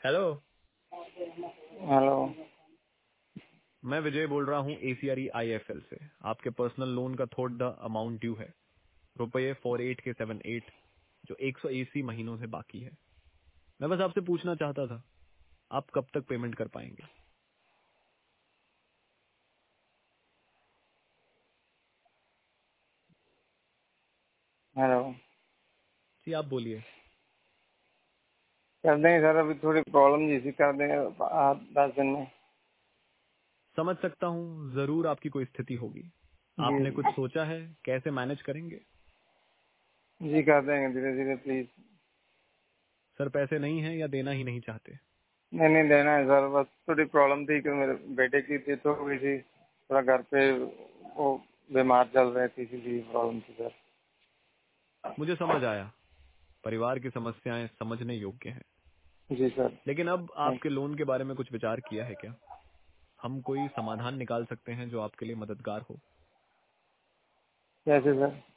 Hello. Hello. मैं विजय बोल रहा हूँ एसीआरई आईएफएल से। आपके पर्सनल लोन का थोड़ा द अमाउंट ड्यू है, रुपये 48 के 78, जो 180 महीनों से बाकी है। मैं बस आपसे पूछना चाहता था, आप कब तक पेमेंट कर पाएंगे? हेलो। जी आप बोलिए। कर देंगे सर, अभी थोड़ी प्रॉब्लम जैसी कर देंगे 10 दिन में। समझ सकता हूँ, जरूर आपकी कोई स्थिति होगी। जी आपने कुछ सोचा है कैसे मैनेज करेंगे? जी कर देंगे धीरे धीरे प्लीज। सर पैसे नहीं है या देना ही नहीं चाहते? नहीं नहीं देना है सर, बस थोड़ी प्रॉब्लम थी कि मेरे बेटे की थी तो हुई थी, थोड़ा घर पे वो बीमार चल रहे थे, इसीलिए प्रॉब्लम थी सर। मुझे समझ आया, परिवार की समस्याएं समझने योग्य हैं। जी सर। लेकिन अब आपके लोन के बारे में कुछ विचार किया है क्या? हम कोई समाधान निकाल सकते हैं जो आपके लिए मददगार हो। कैसे सर?